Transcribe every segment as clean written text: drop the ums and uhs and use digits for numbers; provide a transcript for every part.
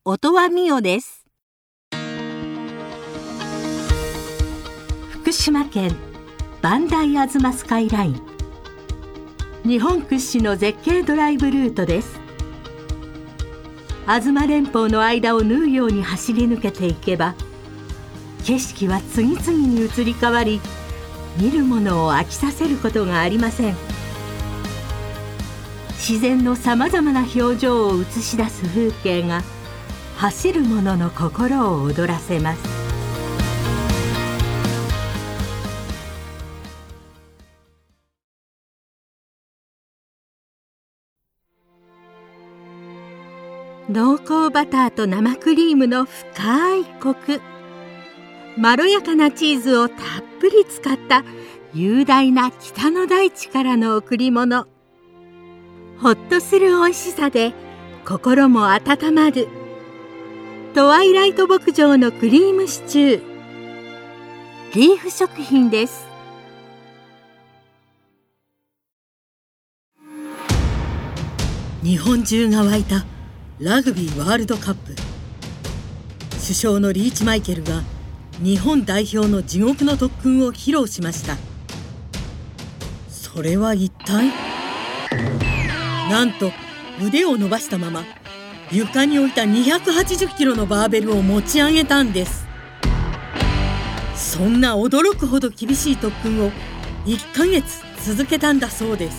音羽美代です。福島県磐梯吾妻スカイライン、日本屈指の絶景ドライブルートです。吾妻連峰の間を縫うように走り抜けていけば、景色は次々に移り変わり、見るものを飽きさせることがありません。自然のさまざまな表情を映し出す風景が走る者の心を躍らせます。濃厚バターと生クリームの深いコク、まろやかなチーズをたっぷり使った雄大な北の大地からの贈り物。ほっとする美味しさで心も温まるトワイライト牧場のクリームシチュー。リーフ食品です。 日本中が沸いたラグビーワールドカップ。主将のリーチマイケルが日本代表の地獄の特訓を披露しました。それは一体、なんと腕を伸ばしたまま床に置いた280キロのバーベルを持ち上げたんです。そんな驚くほど厳しい特訓を1ヶ月続けたんだそうです。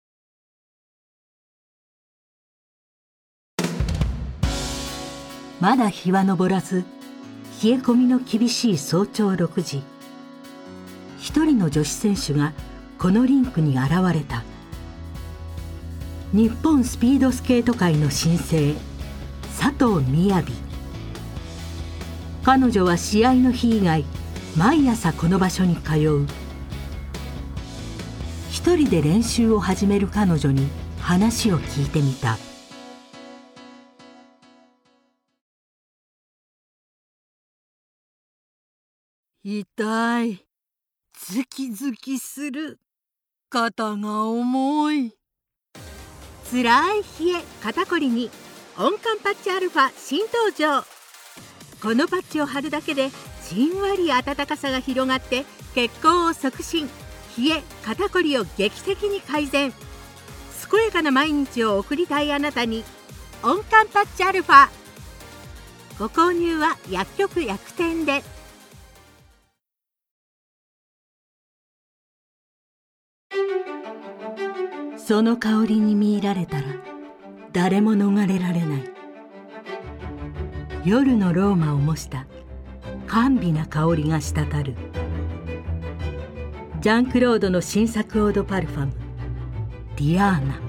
まだ日は昇らず、冷え込みの厳しい早朝6時、一人の女子選手がこのリンクに現れた。日本スピードスケート界の新星、佐藤雅。彼女は試合の日以外、毎朝この場所に通う。一人で練習を始める彼女に話を聞いてみた。 痛い、ズキズキする、肩が重い。 つらい冷え肩こりに温感パッチアルファ新登場。このパッチを貼るだけでじんわり暖かさが広がって血行を促進、冷え肩こりを劇的に改善。健やかな毎日を送りたいあなたに温感パッチアルファ。ご購入は薬局薬店で。その香りに魅入られたら誰も逃れられない。夜のローマを模した甘美な香りが滴る。ジャンクロードの新作オードパルファム、ディアーナ。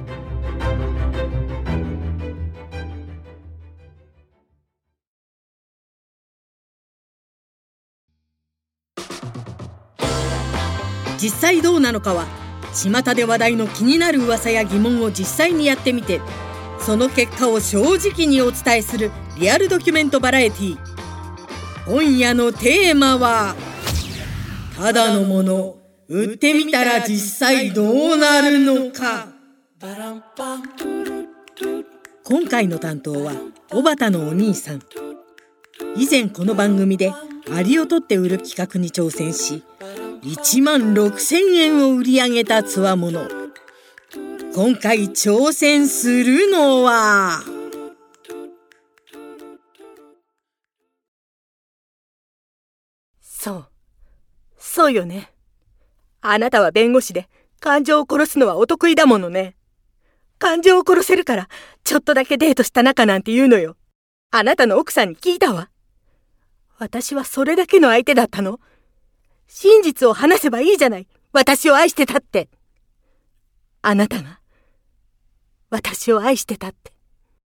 実際どうなのかは、巷で話題の気になる噂や疑問を実際にやってみて、その結果を正直にお伝えするリアルドキュメントバラエティ。今夜のテーマは、ただのもの売ってみたら実際どうなるのか。今回の担当は小畑のお兄さん。以前この番組でアリを取って売る企画に挑戦し、16,000円を売り上げたつわもの。今回挑戦するのは、 そうよね。あなたは弁護士で感情を殺すのはお得意だものね。感情を殺せるからちょっとだけデートした仲なんて言うのよ。あなたの奥さんに聞いたわ。私はそれだけの相手だったの？真実を話せばいいじゃない。私を愛してたって。あなたが私を愛してたって。